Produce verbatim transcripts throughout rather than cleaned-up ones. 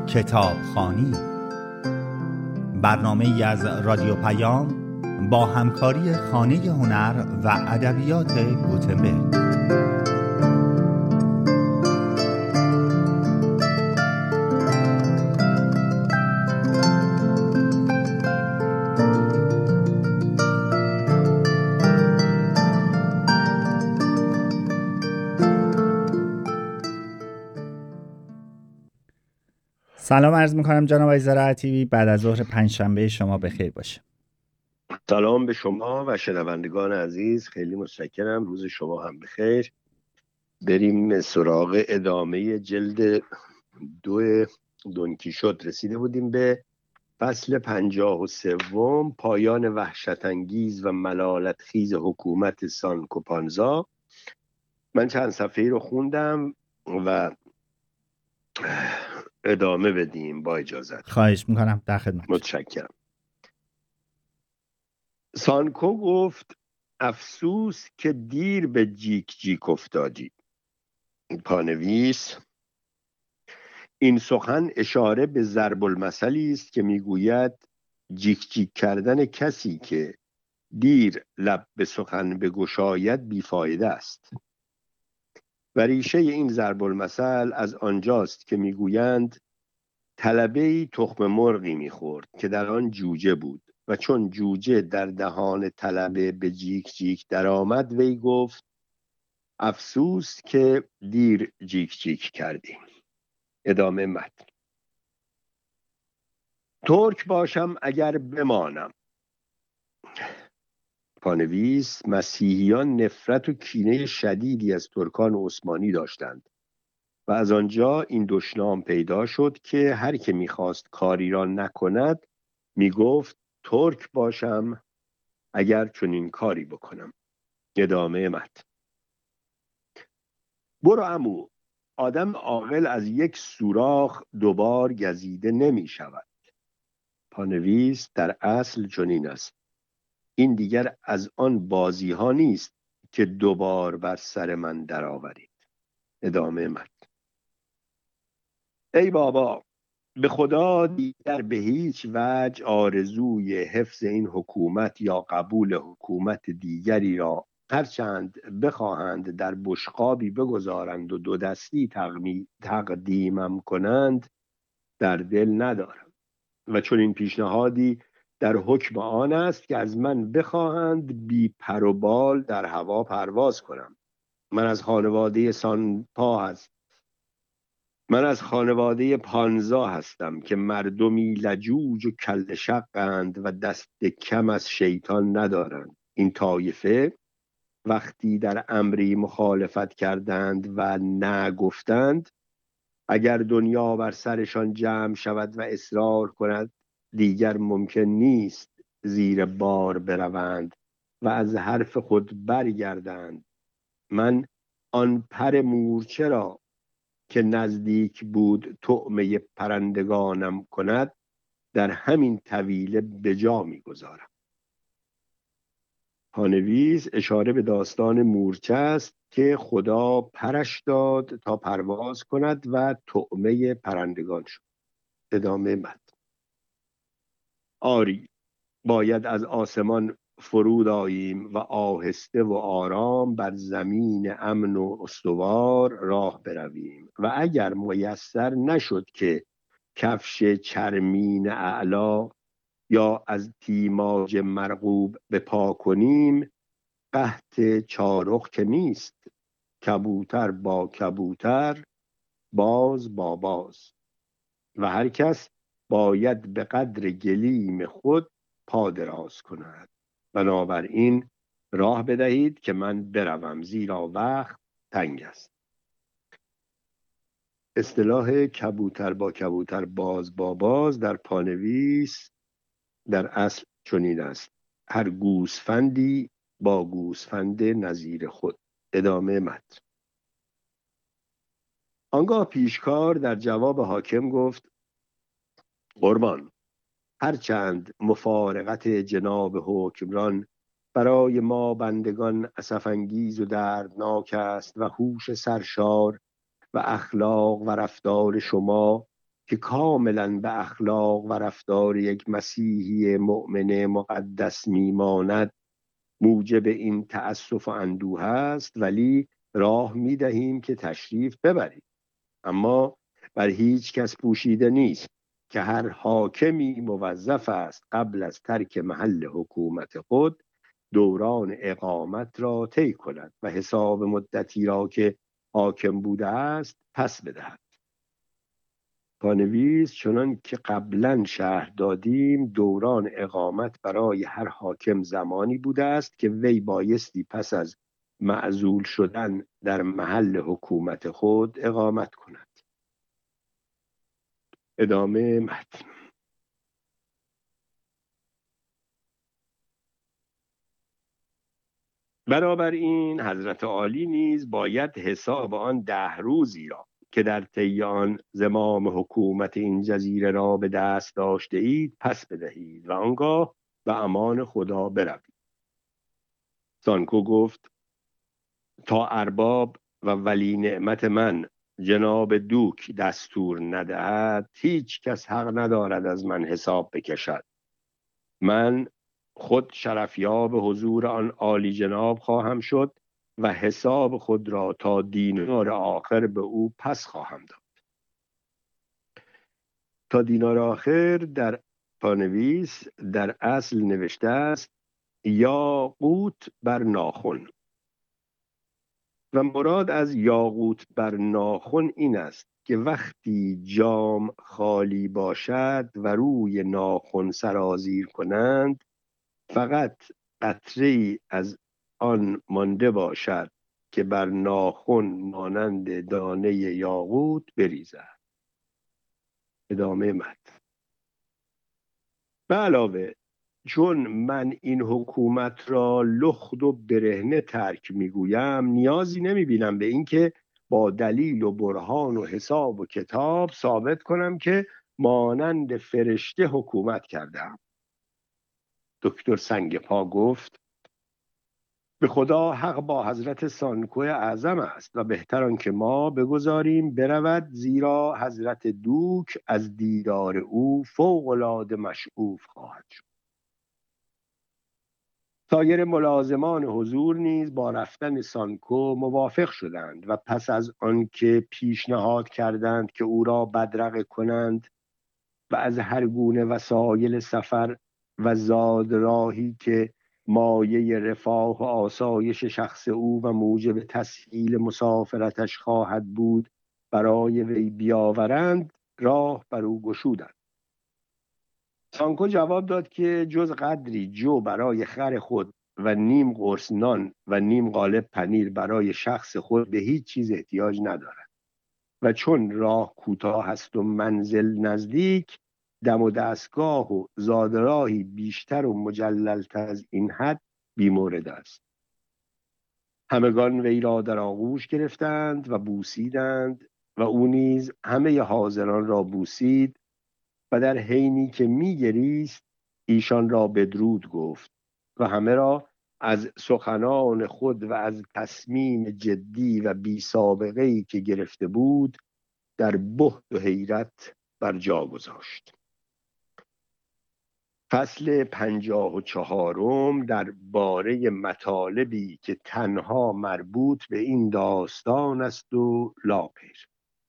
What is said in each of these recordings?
کتابخوانی، برنامه‌ای از رادیو پیام با همکاری خانه هنر و ادبیات گوتنبرگ. سلام عرض میکنم جناب آقای زراعتی، بعد از ظهر پنجشنبه شما بخیر باشه. سلام به شما و شنوندگان عزیز، خیلی متشکرم. روز شما هم بخیر. بریم سراغ ادامه جلد دو دونکیشوت. رسیده بودیم به فصل پنجاه و سوم، پایان وحشت انگیز و ملالت خیز حکومت سانکو پانزا. من چند صفحه‌ای رو خوندم و ادامه بدیم با اجازت. خواهش میکنم، در خدمت. متشکرم. سانکو گفت افسوس که دیر به جیک جیک افتادی. پانویس: این سخن اشاره به ضرب المثلی است که میگوید جیک جیک کردن کسی که دیر لب به سخن بگشاید بیفایده است. و ریشه این ضرب المثل از آنجاست که میگویند طلبه‌ای تخم مرغی میخورد که در آن جوجه بود و چون جوجه در دهان طلبه به جیک جیک در آمد، وی گفت افسوس که دیر جیک جیک کردیم. ادامه متن. ترک باشم اگر بمانم. پانویس: مسیحیان نفرت و کینه شدیدی از ترکان عثمانی داشتند و از آنجا این دشنام پیدا شد که هر که میخواست کاری را نکند میگفت ترک باشم اگر چنین کاری بکنم. ادامه متن. برو عمو، آدم عاقل از یک سوراخ دوبار گزیده نمی شود. پانویس: در اصل چنین است. این دیگر از آن بازی ها نیست که دوبار بر سر من در آورید. ادامه متن. ای بابا، به خدا دیگر به هیچ وجه آرزوی حفظ این حکومت یا قبول حکومت دیگری را هرچند بخواهند در بشقابی بگذارند و دو دستی تقدیمم کنند در دل ندارم و چون این پیشنهادی در حکم آن است که از من بخواهند بی پر و بال در هوا پرواز کنم. من از خانواده سانپا هست من از خانواده پانزا هستم که مردمی لجوج و کل شقند و دست کم از شیطان ندارند. این طایفه وقتی در امری مخالفت کردند و نه گفتند، اگر دنیا بر سرشان جمع شود و اصرار کند دیگر ممکن نیست زیر بار بروند و از حرف خود برگردند. من آن پر مورچه را که نزدیک بود طعمه پرندگانم کند در همین طویله به جا می گذارم. پانویس اشاره به داستان مورچه است که خدا پرش داد تا پرواز کند و طعمه پرندگان شد. ادامه متن. آری، باید از آسمان فرود آییم و آهسته و آرام بر زمین امن و استوار راه برویم و اگر میسر نشد که کفش چرمین اعلا یا از تیماج مرغوب به پا کنیم، قحط چارخ که نیست، کبوتر با کبوتر، باز با باز و هر کس باید به قدر گلیم خود پا دراز کند. بنابراین راه بدهید که من بروم زیرا وقت تنگ است. اصطلاح کبوتر با کبوتر، باز با باز در پانویس در اصل چنین است: هر گوسفندی با گوسفند نظیر خود. ادامه متن. آنگاه پیشکار در جواب حاکم گفت قربان، هرچند مفارقت جناب حکمران برای ما بندگان اسف انگیز و دردناک است و هوش سرشار و اخلاق و رفتار شما که کاملا به اخلاق و رفتار یک مسیحی مؤمن مقدس میماند موجب این تأسف و اندوه است، ولی راه میدهیم که تشریف ببرید. اما بر هیچ کس پوشیده نیست که هر حاکمی موظف است قبل از ترک محل حکومت خود دوران اقامت را طی کند و حساب مدتی را که حاکم بوده است پس بدهد. پانویس: چنان که قبلا شرح دادیم دوران اقامت برای هر حاکم زمانی بوده است که وی بایستی پس از معزول شدن در محل حکومت خود اقامت کند. ادامه متن. برابر این حضرت عالی نیز باید حساب آن ده روزی را که در طی آن زمام حکومت این جزیره را به دست داشته اید پس بدهید و آنگاه به امان خدا بروید. سانکو گفت: تا ارباب و ولی نعمت من جناب دوک دستور ندهد هیچ کس حق ندارد از من حساب بکشد. من خود شرفیاب حضور آن عالی جناب خواهم شد و حساب خود را تا دینار آخر به او پس خواهم داد. تا دینار آخر در پانویس در اصل نوشته است یاقوت بر ناخن و مراد از یاقوت بر ناخن این است که وقتی جام خالی باشد و روی ناخن سرازیر کنند فقط قطره‌ای از آن مانده باشد که بر ناخن مانند دانه یاقوت بریزد. ادامه متن. به علاوه چون من این حکومت را لخت و برهنه ترک میگویم نیازی نمیبینم به اینکه با دلیل و برهان و حساب و کتاب ثابت کنم که مانند فرشته حکومت کردم. دکتر سنگپا گفت: به خدا حق با حضرت سانکو اعظم است و بهتر آن که ما بگذاریم برود، زیرا حضرت دوک از دیدار او فوق‌العاده مشعوف خواهد شد. سایر ملازمان حضور نیز با رفتن سانکو موافق شدند و پس از آنکه پیشنهاد کردند که او را بدرقه کنند و از هر گونه وسایل سفر و زادراهی که مایه رفاه و آسایش شخص او و موجب تسهیل مسافرتش خواهد بود برای وی بیاورند راه بر او گشودند. سانکو جواب داد که جز قدری جو برای خر خود و نیم قرص نان و نیم قالب پنیر برای شخص خود به هیچ چیز احتیاج ندارد و چون راه کوتاه است و منزل نزدیک دم و دستگاه و زادراهی بیشتر و مجللتر از این حد بیمورد است. همگان وی را در آغوش گرفتند و بوسیدند و او نیز همه حاضران را بوسید و در حینی که می گریست ایشان را بدرود گفت و همه را از سخنان خود و از تصمیم جدی و بی سابقه‌ای که گرفته بود در بهت و حیرت بر جا گذاشت. فصل پنجاه و چهارم در باره مطالبی که تنها مربوط به این داستان است و لاغیر.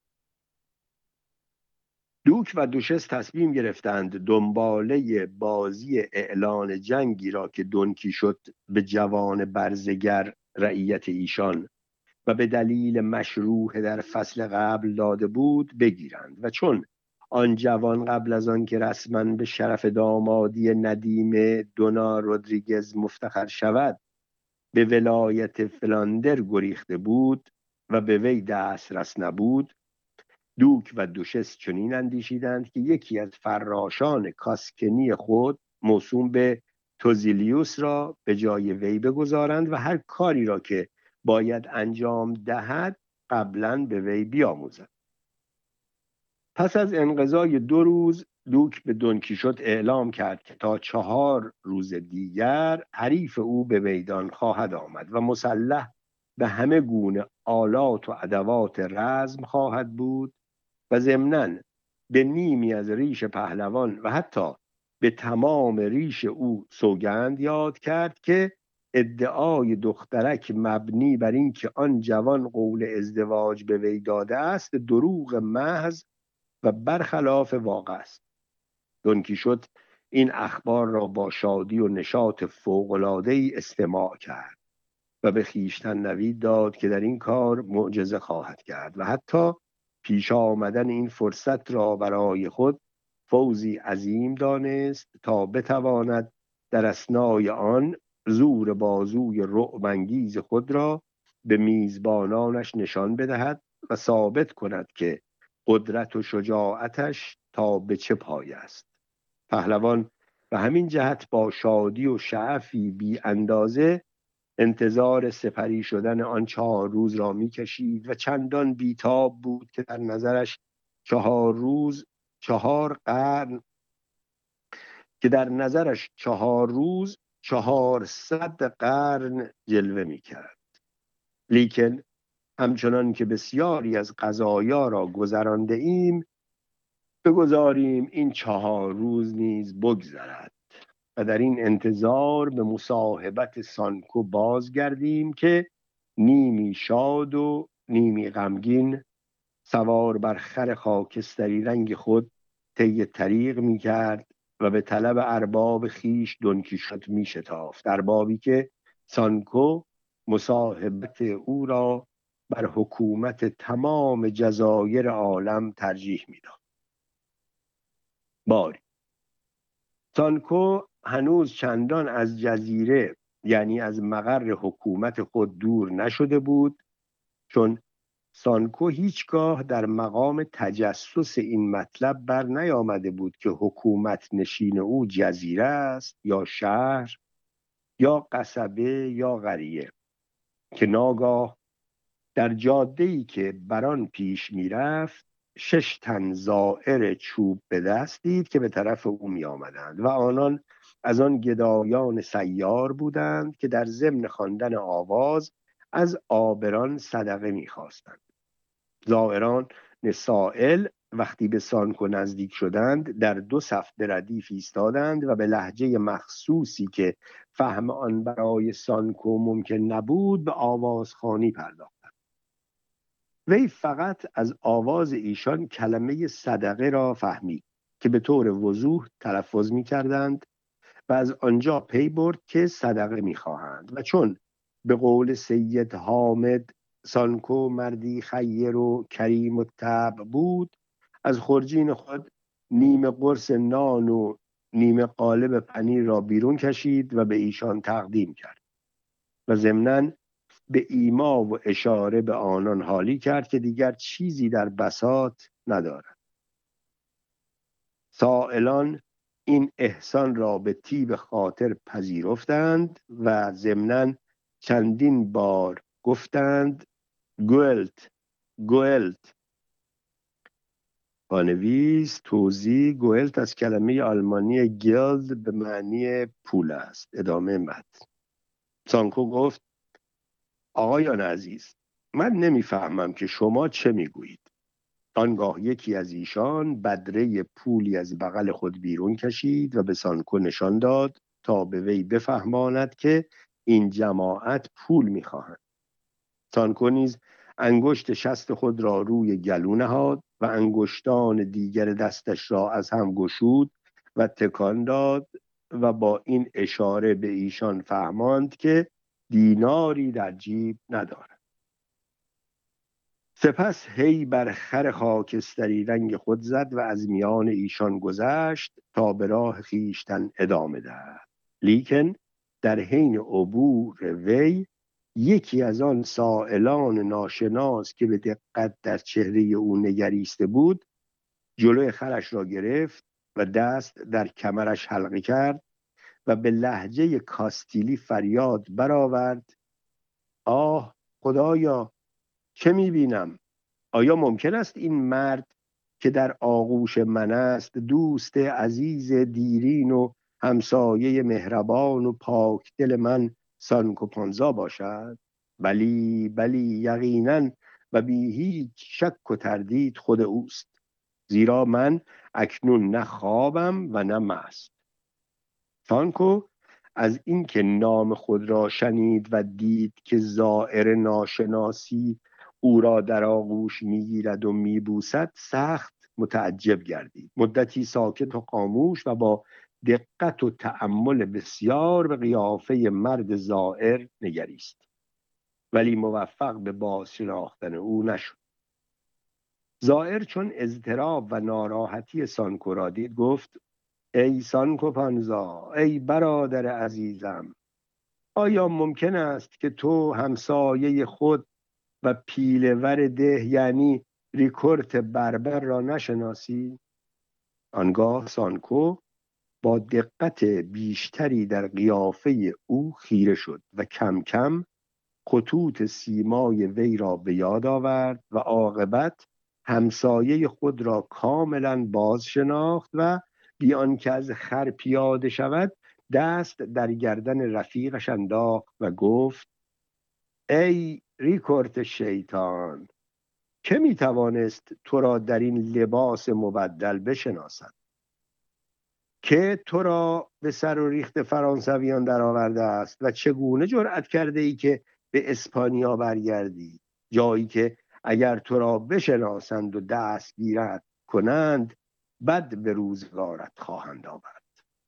دوک و دوشس تصمیم گرفتند دنباله بازی اعلان جنگی را که دونکیشوت به جوان برزگر رعیت ایشان و به دلیل مشروح در فصل قبل داده بود بگیرند و چون آن جوان قبل از آن که رسما به شرف دامادی ندیم دونا رودریگز مفتخر شود به ولایت فلاندر گریخته بود و به وی دسترس نبود، دوک و دوشس چنین اندیشیدند که یکی از فراشان کاسکنی خود موسوم به توزیلیوس را به جای وی بگذارند و هر کاری را که باید انجام دهد قبلا به وی بیاموزند. پس از انقضای دو روز دوک به دونکیشوت اعلام کرد که تا چهار روز دیگر حریف او به میدان خواهد آمد و مسلح به همه گونه آلات و ادوات رزم خواهد بود و ضمناً به نیمی از ریش پهلوان و حتی به تمام ریش او سوگند یاد کرد که ادعای دخترک مبنی بر این که آن جوان قول ازدواج به وی داده است دروغ محض و برخلاف واقع است. دون کیشوت این اخبار را با شادی و نشاط فوق‌العاده‌ای استماع کرد و به خویشتن نوید داد که در این کار معجزه خواهد کرد و حتی پیش آمدن این فرصت را برای خود فوزی عظیم دانست تا بتواند در اثنای آن زور بازوی رعب‌انگیز خود را به میزبانانش نشان بدهد و ثابت کند که قدرت و شجاعتش تا به چه پای است. پهلوان به همین جهت با شادی و شعفی بی اندازه انتظار سپری شدن آن چهار روز را می کشید و چندان بیتاب بود که در نظرش چهار روز چهار قرن که در نظرش چهار روز چهارصد قرن جلوه می کرد. لیکن همچنان که بسیاری از قضایا را گذرانده ایم بگذاریم این چهار روز نیز بگذرد و در این انتظار به مصاحبت سانکو بازگردیم که نیمی شاد و نیمی غمگین سوار بر خر خاکستری رنگ خود طی طریق می کرد و به طلب ارباب خیش دون کیشوت می شتافت، اربابی که سانکو مصاحبت او را بر حکومت تمام جزایر عالم ترجیح می داد. باری سانکو هنوز چندان از جزیره یعنی از مقر حکومت خود دور نشده بود، چون سانکو هیچگاه در مقام تجسس این مطلب بر نیامده بود که حکومت نشین او جزیره است یا شهر یا قصبه یا قریه، که ناگاه در جاده‌ای که بران پیش میرفت شش تن زائر چوب به دست دید که به طرف او می آمدند و آنان از آن گدایان سیار بودند که در ضمن خواندن آواز از عابران صدقه می خواستند. زائران سائل وقتی به سانکو نزدیک شدند در دو صف به ردیف ایستادند و به لهجه مخصوصی که فهم آن برای سانکو ممکن نبود به آوازخوانی پرداختند. وی فقط از آواز ایشان کلمه صدقه را فهمید که به طور وضوح تلفظ می کردند و از آنجا پی برد که صدقه می خواهند و چون به قول سید حامد سانکو مردی خیر و کریم و طبع بود، از خورجین خود نیمه قرص نان و نیمه قالب پنیر را بیرون کشید و به ایشان تقدیم کرد و ضمناً به ایما و اشاره به آنان حالی کرد که دیگر چیزی در بساط ندارد. سائلان این احسان را به طیب خاطر پذیرفتند و ضمناً چندین بار گفتند گولت گولت. پانویس توضیح: گولت از کلمه آلمانی گیلد به معنی پول است. ادامه متن. سانکو گفت: آقایان عزیز، من نمیفهمم که شما چه میگویید. آنگاه یکی از ایشان بدره پولی از بغل خود بیرون کشید و به سانکو نشان داد تا به وی بفهماند که این جماعت پول میخواهند. سانکو نیز انگشت شست خود را روی گلو نهاد و انگشتان دیگر دستش را از هم گشود و تکان داد و با این اشاره به ایشان فهماند که دیناری در جیب ندارد. سپس هی بر خر خاکستری رنگ خود زد و از میان ایشان گذشت تا به راه خویشتن ادامه دهد. لیکن در حین عبور وی یکی از آن سائلان ناشناس که به دقت در چهره او نگریسته بود جلوی خرش را گرفت و دست در کمرش حلقه کرد و به لهجه کاستیلی فریاد برآورد: آه خدایا، چه می‌بینم؟ آیا ممکن است این مرد که در آغوش من است دوست عزیز دیرین و همسایه مهربان و پاک دل من سانکو پانزا باشد؟ بلی بلی، یقینا و بی هیچ شک و تردید خود اوست. زیرا من اکنون نه خوابم و نه مست. سانکو از اینکه نام خود را شنید و دید که زائر ناشناسی او را در آغوش میگیرد و میبوسد سخت متعجب گردید. مدتی ساکت و خاموش و با دقت و تأمل بسیار به قیافه مرد زائر نگریست، ولی موفق به باز شناختن او نشد. زائر چون اضطراب و ناراحتی سانکو را دید گفت: ای سانکو پانزا، ای برادر عزیزم، آیا ممکن است که تو همسایه خود و پیله‌ور ده یعنی ریکورت بربر را نشناسی؟ آنگاه سانکو با دقت بیشتری در قیافه او خیره شد و کم کم خطوط سیمای وی را به یاد آورد و عاقبت همسایه خود را کاملا باز شناخت و بی آنکه از خر پیاده شود دست در گردن رفیقش انداخت و گفت: ای ریکورت شیطان، که می توانست تو را در این لباس مبدل بشناسد؟ که تو را به سر و ریخت فرانسویان در آورده است و چگونه جرأت کرده ای که به اسپانیا برگردی، جایی که اگر تو را بشناسند و دستگیرت کنند بد به روزگارت خواهند آورد.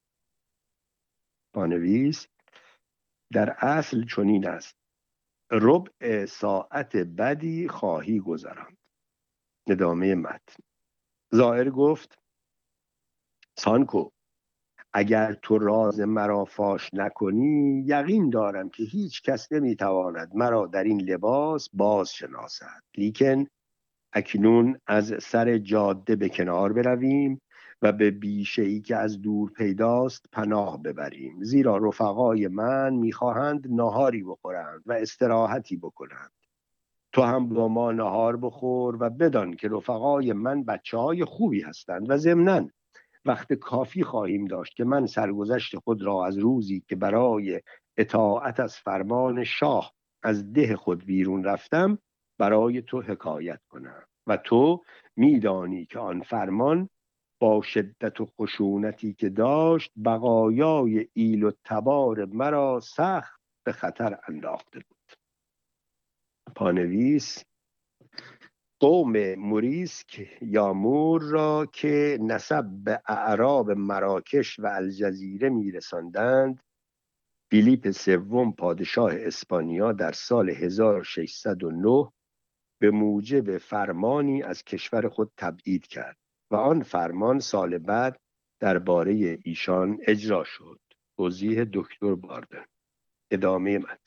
پانویس: در اصل چنین است، ربع ساعت بدی خواهی گذراند. ادامه متن. زائر گفت: سانکو، اگر تو راز مرا فاش نکنی یقین دارم که هیچ کس نمیتواند مرا در این لباس باز شناسد. لیکن اکنون از سر جاده به کنار برویم و به بیشه‌ای که از دور پیداست پناه ببریم، زیرا رفقای من میخواهند ناهاری بخورند و استراحتی بکنند. تو هم با ما نهار بخور و بدان که رفقای من بچه های خوبی هستند و ضمناً وقت کافی خواهیم داشت که من سرگذشت خود را از روزی که برای اطاعت از فرمان شاه از ده خود بیرون رفتم برای تو حکایت کنم و تو میدانی که آن فرمان با شدت و خشونتی که داشت بقایای ایل و تبار مرا سخت به خطر انداخته بود. پانویس: قوم موریسک یا مور را که نسب به اعراب مراکش و الجزیره میرساندند، فیلیپ سوم پادشاه اسپانیا در سال هزار و ششصد و نه به موجب فرمانی از کشور خود تبعید کرد و آن فرمان سال بعد درباره ایشان اجرا شد. توضیح دکتر باردن. ادامه متن.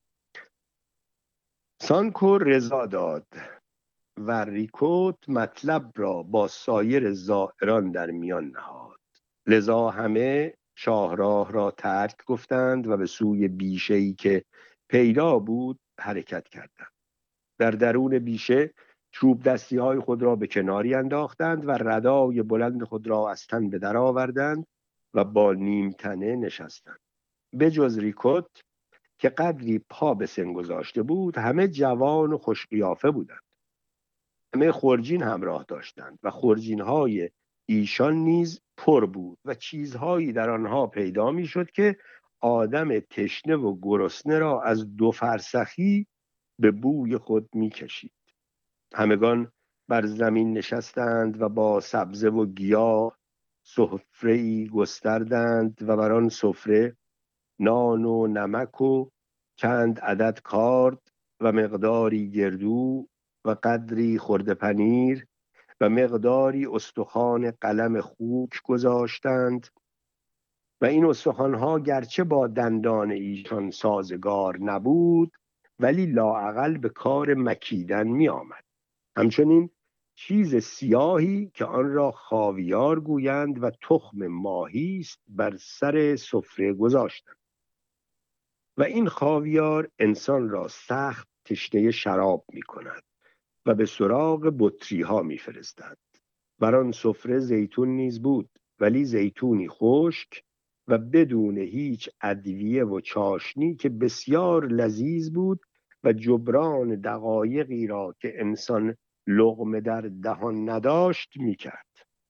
سانکو رضا داد و ریکوت مطلب را با سایر زائران در میان نهاد. لذا همه شاهراه را ترک گفتند و به سوی بیشه‌ای که پیدا بود حرکت کردند. در درون بیشه چوب دستی های خود را به کناری انداختند و ردای بلند خود را از تن به در آوردند و با نیم تنه نشستند. به جز ریکوت که قدری پا به سن گذاشته بود همه جوان و خوش قیافه بودند. همه خورجین همراه داشتند و خورجین های ایشان نیز پر بود و چیزهایی در آنها پیدا می شد که آدم تشنه و گرسنه را از دو فرسخی به بوی خود می کشید. همگان بر زمین نشستند و با سبزه و گیاه سفره‌ای گستردند و بر آن سفره نان و نمک و چند عدد کارد و مقداری گردو و قدری خرده پنیر و مقداری استخوان قلم خوک گذاشتند و این استخوانها گرچه با دندان ایشان سازگار نبود ولی لااقل به کار مکیدن می آمد. همچنین چیز سیاهی که آن را خاویار گویند و تخم ماهی است بر سر سفره گذاشتند و این خاویار انسان را سخت تشنه شراب می کند و به سراغ بطری ها می فرستد. بر آن سفره زیتون نیز بود، ولی زیتونی خشک و بدون هیچ ادویه و چاشنی که بسیار لذیذ بود و جبران دقایقی را که انسان لقمه در دهان نداشت میکرد.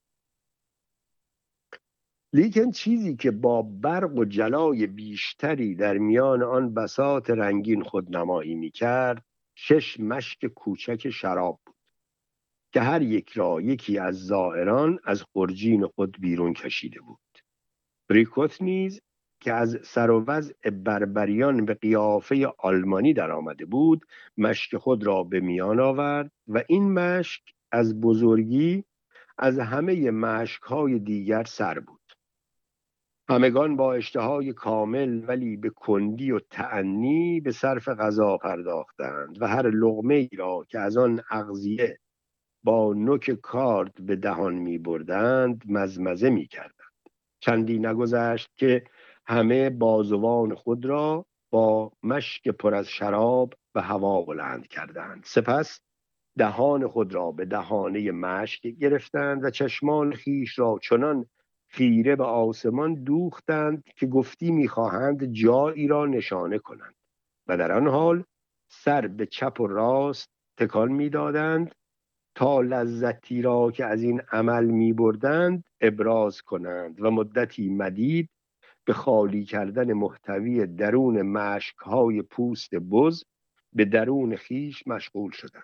لیکن چیزی که با برق و جلای بیشتری در میان آن بساط رنگین خودنمایی میکرد شش مشک کوچک شراب بود که هر یک را یکی از زائران از خرجین خود بیرون کشیده بود. ریکوت نیز که از سر و وضع بربریان به قیافه آلمانی در آمده بود مشک خود را به میان آورد و این مشک از بزرگی از همه مشک‌های دیگر سر بود. همگان با اشتهای کامل ولی به کندی و تأنی به صرف غذا پرداختند و هر لقمه ای را که از آن اغذیه با نوک کارد به دهان می بردند مزمزه می کردند. چندی نگذشت که همه بازوان خود را با مشک پر از شراب به هوا بلند کردند. سپس دهان خود را به دهانه مشک گرفتند و چشمان خیش را چنان خیره به آسمان دوختند که گفتی می‌خواهند جایی را نشانه کنند و در آن حال سر به چپ و راست تکان می‌دادند تا لذتی را که از این عمل می‌بردند ابراز کنند و مدتی مدید به خالی کردن محتوی درون مشک‌های پوست بز به درون خیش مشغول شدند.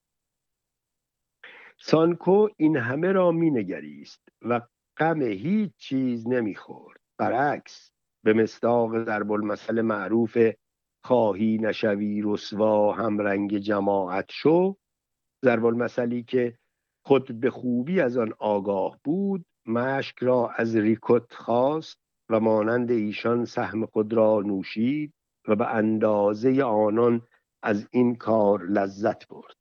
سانکو این همه را مینگریست و غم هیچ چیز نمیخورد. برعکس به مصداق ضرب المثل معروف خواهی نشوی رسوا همرنگ جماعت شو، ضرب المثلی که خود به خوبی از آن آگاه بود، مشک را از ریکوت خواست و مانند ایشان سهم خود را نوشید و به اندازه آنان از این کار لذت برد.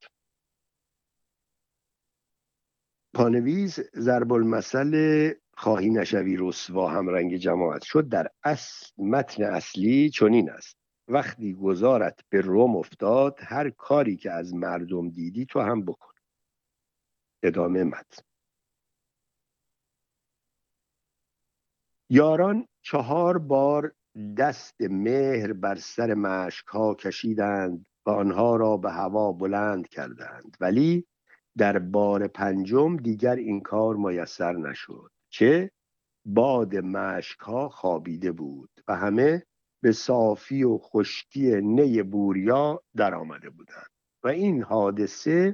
پانویس ضرب المثل خواهی نشوی رسوا همرنگ جماعت شد در اصل متن اصلی چنین است: وقتی گذارت به روم افتاد هر کاری که از مردم دیدی تو هم بکن. ادامه متن. یاران چهار بار دست مهر بر سر مشک ها کشیدند و آنها را به هوا بلند کردند، ولی در بار پنجم دیگر این کار میسر نشد، چه باد مشک ها خوابیده بود و همه به صافی و خشکی نی بوریا در آمده بودند و این حادثه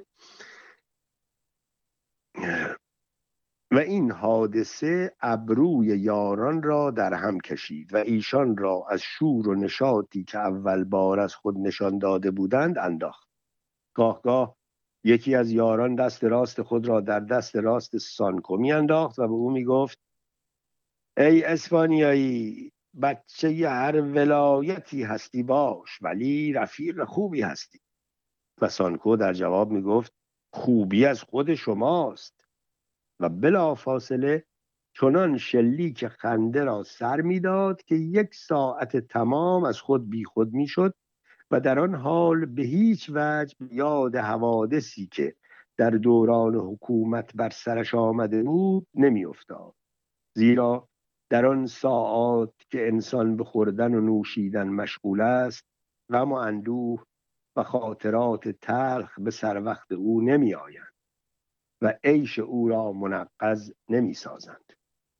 و این حادثه ابروی یاران را در هم کشید و ایشان را از شور و نشاطی که اول بار از خود نشان داده بودند انداخت. گاه گاه یکی از یاران دست راست خود را در دست راست سانکو می انداخت و به او می گفت: ای اسپانیایی، بچه هر ولایتی هستی باش ولی رفیق خوبی هستی. و سانکو در جواب می گفت: خوبی از خود شماست. و بلا فاصله چنان شلیک خنده را سر می داد که یک ساعت تمام از خود بی خود می شد و در آن حال به هیچ وجه یاد حوادثی که در دوران حکومت بر سرش آمده بود نمی افتاد. زیرا در آن ساعات که انسان به خوردن و نوشیدن مشغول است غم و اندوه و خاطرات تلخ به سر وقت او نمی آیند و عیش او را منقض نمی سازند.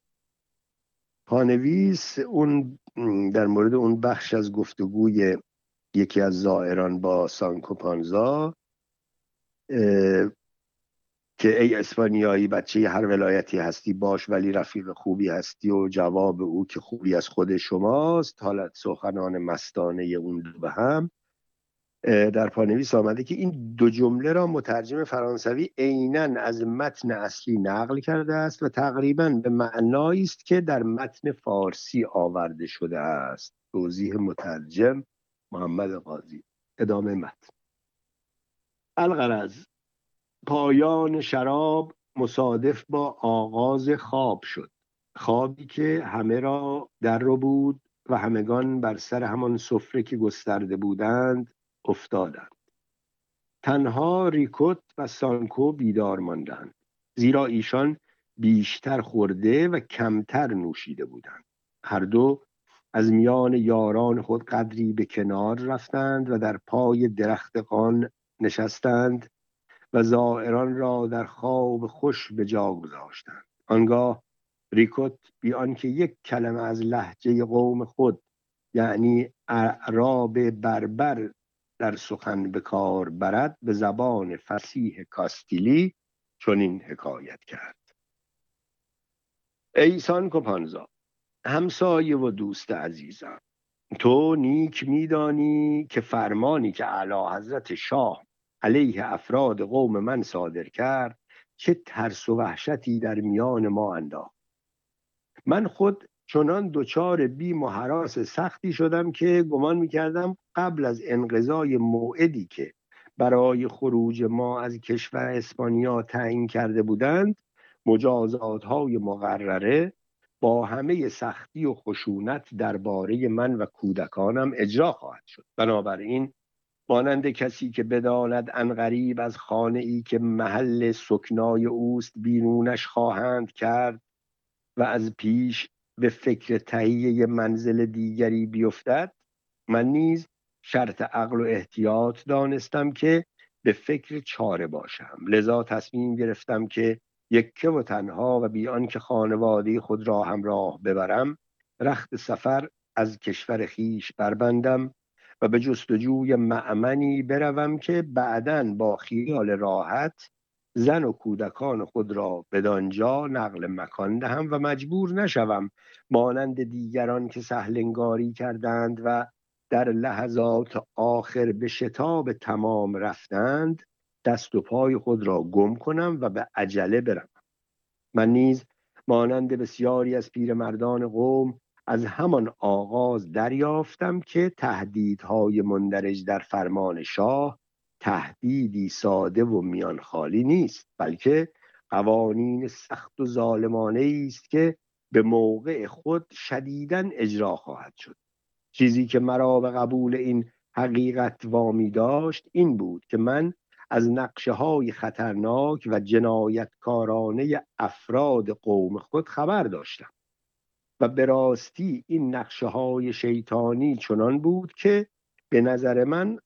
پانویس اون در مورد اون بخش از گفتگوی یکی از زائران با سانکو پانزا که ای اسپانیایی، بچه هر ولایتی هستی باش ولی رفیق خوبی هستی، و جواب او که خوبی از خود شماست، حالت سخنان مستانه اون دو به هم، در پانویس آمده که این دو جمله را مترجم فرانسوی عیناً از متن اصلی نقل کرده است و تقریباً به معنایی است که در متن فارسی آورده شده است. توضیح مترجم محمد قاضی. ادامه متن. الغرض پایان شراب مصادف با آغاز خواب شد، خوابی که همه را در رو بود و همگان بر سر همان سفره که گسترده بودند افتادند. تنها ریکوت و سانکو بیدار ماندند، زیرا ایشان بیشتر خورده و کمتر نوشیده بودند. هر دو از میان یاران خود قدری به کنار رفتند و در پای درخت قان نشستند و زائران را در خواب خوش به جا گذاشتند. آنگاه ریکوت بی آنکه یک کلمه از لهجه قوم خود یعنی اعراب بربر در سخن به کار برد، به زبان فصیح کاستیلی چنین حکایت کرد: ای سانکو پانزا، همسایه و دوست عزیزم، تو نیک میدانی که فرمانی که اعلی حضرت شاه علیه افراد قوم من صادر کرد چه ترس و وحشتی در میان ما انداخت. من خود چنان دچار بیم و هراس سختی شدم که گمان میکردم قبل از انقضای موعدی که برای خروج ما از کشور اسپانیا تعیین کرده بودند، مجازات های مقرره با همه سختی و خشونت درباره من و کودکانم اجرا خواهد شد. بنابراین مانند کسی که بداند عنقریب از خانه ای که محل سکنای اوست بیرونش خواهند کرد و از پیش به فکر تهیه منزل دیگری بیفتد، من نیز شرط عقل و احتیاط دانستم که به فکر چاره باشم. لذا تصمیم گرفتم که یکه و تنها و بی آنکه خانواده خود را همراه ببرم رخت سفر از کشور خیش بربندم و به جستجوی مأمنی بروم که بعداً با خیال راحت زن و کودکان خود را بدانجا نقل مکان دهم و مجبور نشوم مانند دیگران که سهلنگاری کردند و در لحظات آخر به شتاب تمام رفتند دست و پای خود را گم کنم و به عجله بروم. من نیز مانند بسیاری از پیرمردان قوم از همان آغاز دریافتم که تهدیدهای مندرج در فرمان شاه تهدیدی ساده و میان خالی نیست، بلکه قوانین سخت و ظالمانه است که به موقع خود شدیداً اجرا خواهد شد. چیزی که مرا به قبول این حقیقت وامی داشت این بود که من از نقشه های خطرناک و جنایتکارانه افراد قوم خود خبر داشتم و به راستی این نقشه های شیطانی چنان بود که به نظر من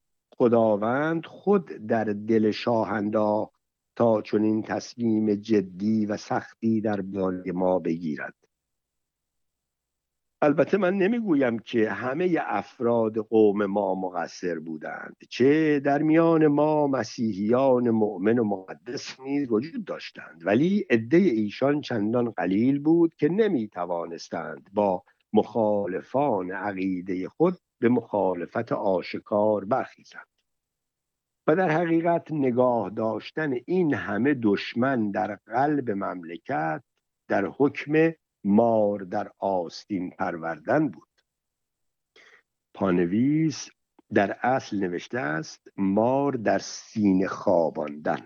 خداوند خود در دل شاه انداخت تا چنین تصمیم جدی و سختی در باره ما بگیرد. البته من نمیگویم که همه افراد قوم ما مقصر بودند، چه در میان ما مسیحیان مؤمن و مقدس نیز وجود داشتند، ولی عده ایشان چندان قلیل بود که نمی توانستند با مخالفان عقیده خود به مخالفت آشکار برخیزند. و در حقیقت نگاه داشتن این همه دشمن در قلب مملکت در حکم مار در آستین پروردن بود. پانویس در اصل نوشته است مار در سینه خواباندن.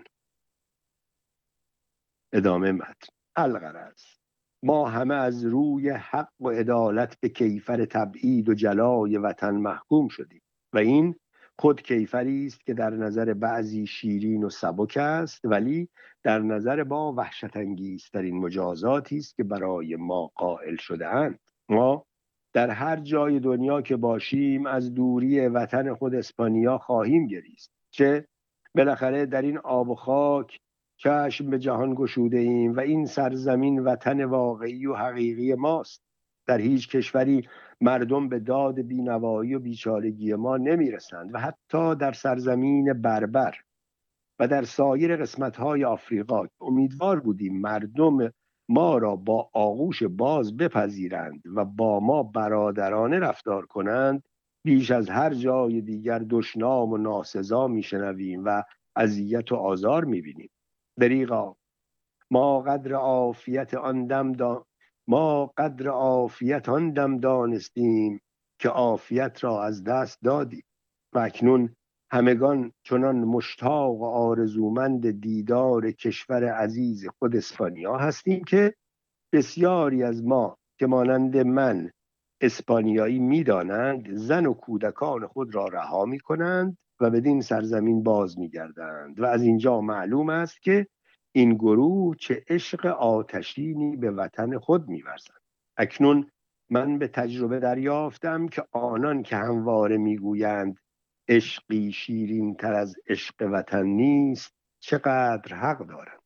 ادامه متن: الغرض ما همه از روی حق و عدالت به کیفر تبعید و جلای وطن محکوم شدیم و این خود کیفری است که در نظر بعضی شیرین و سبک است، ولی در نظر ما وحشت انگیزترین مجازاتی است که برای ما قائل شده اند. ما در هر جای دنیا که باشیم از دوری وطن خود اسپانیا خواهیم گریست، چه بالاخره در این آب و خاک چشم به جهان گشوده ایم و این سرزمین وطن واقعی و حقیقی ماست. در هیچ کشوری مردم به داد بینوایی و بیچارگی ما نمی رسند و حتی در سرزمین بربر و در سایر قسمت‌های آفریقا امیدوار بودیم مردم ما را با آغوش باز بپذیرند و با ما برادرانه رفتار کنند، بیش از هر جای دیگر دشنام و ناسزا میشنویم و اذیت و آزار میبینیم. دریغا ما قدر عافیت آن دم دا ما قدر عافیت آن دم دانستیم که عافیت را از دست دادیم و اکنون همگان چنان مشتاق و آرزومند دیدار کشور عزیز خود اسپانیا هستیم که بسیاری از ما که مانند من اسپانیایی می‌دانند زن و کودکان خود را رها می‌کنند و بدین سرزمین باز می‌گردند و از اینجا معلوم است که این گروه چه عشق آتشینی به وطن خود می‌ورزند. اکنون من به تجربه دریافتم که آنان که همواره می‌گویند عشقی شیرین تر از عشق وطن نیست چقدر حق دارند.